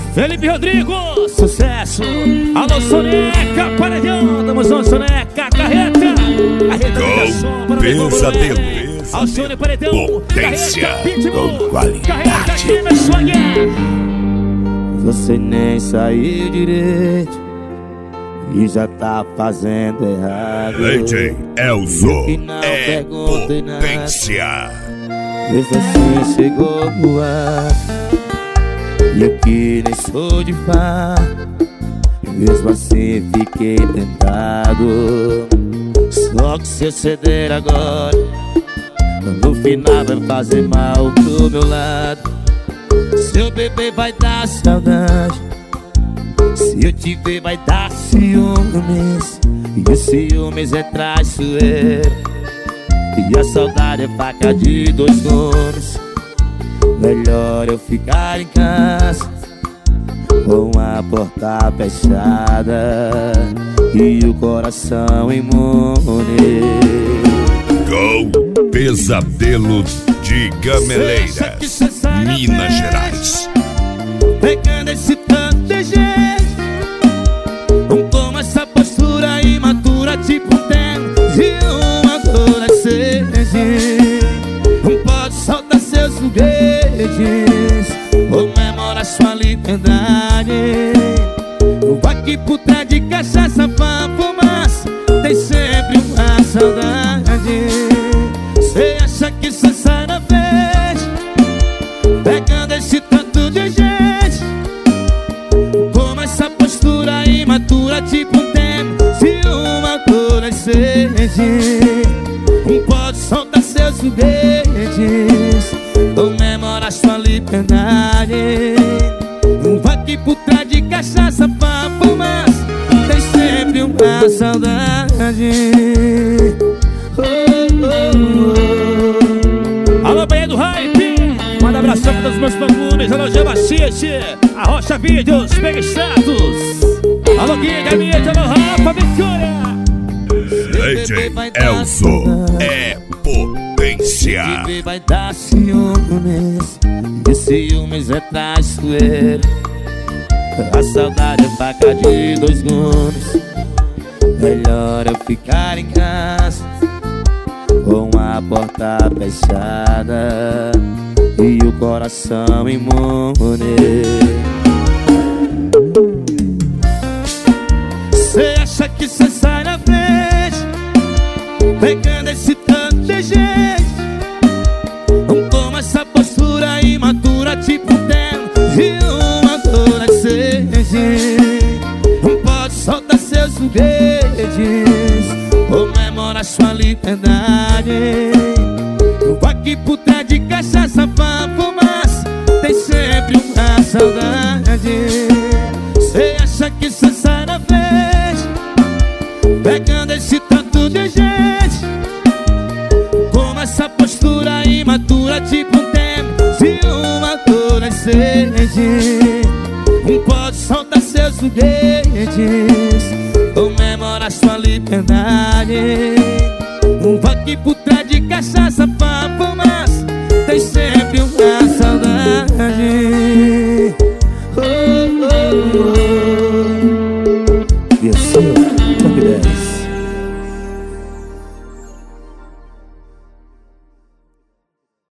Felipe Rodrigo, sucesso. Alô, Soneca, paredão. Tamo junto, Soneca, carreta. Carreta da sombra, Pesadelo. Alcione, paredão. Potência com qualidade. Carreta aqui na sua guerra. Você nem saiu direito e já tá fazendo errado. DJ Elzo é perguntei potência. Mesmo assim chegou no ar. E eu que nem sou de fato, mesmo assim fiquei tentado. Só que se eu ceder agora, no final vai fazer mal pro meu lado. Seu bebê vai dar saudade, se eu te ver vai dar ciúmes. E o ciúmes é traiçoeiro, e a saudade é faca de dois gumes. Melhor eu ficar em casa, com a porta fechada e o coração imune. Com Pesadelo de Gameleiras, Minas Gerais. Pegando esse tanto de gente, com essa postura imatura, tipo um terno de uma adolescente. Não pode soltar seus foguetes, comemora sua liberdade. Vai aqui por trás de cachaça pra fumaça, tem sempre uma saudade. Cê acha que cê sai na frente, pegando esse tanto de gente, com essa postura imatura, tipo um tempo de uma adolescente. Não pode soltar seus foguetes, comemora sua liberdade. Vai aqui por trás de cachaça pra fumaça, tem sempre uma saudade. Alô, Bahia do Hype. Manda abração para os meus fã-clubes. Alô, Gebachite, a Rocha Vídeos, Mega Status. Alô, Guiga Mídia, alô, Rafa Vitória. DJ Elzo é potência. Se bebê vai dar ciúmes, e ciúmes é traiçoeiro. A saudade é faca de dois gumes. Melhor eu ficar em casa, com a porta fechada e o coração imune. Cê acha que cê sai na frente, pegando esse tanto de gente, com essa postura imatura, tipo um terno de uma adolescente. Não pode soltar seus foguetes, comemora sua liberdade. Vai aqui por trás de cachaça pra fumaça, tem sempre uma saudade. Cê acha que cê sai na frente, pegando esse tanto de gente, com essa postura imatura, tipo um tempo de uma adolescente. Não pode soltar seus foguetes, comemora sua liberdade. Vai aqui por trás de cachaça pra fumaça, tem sempre uma saudade.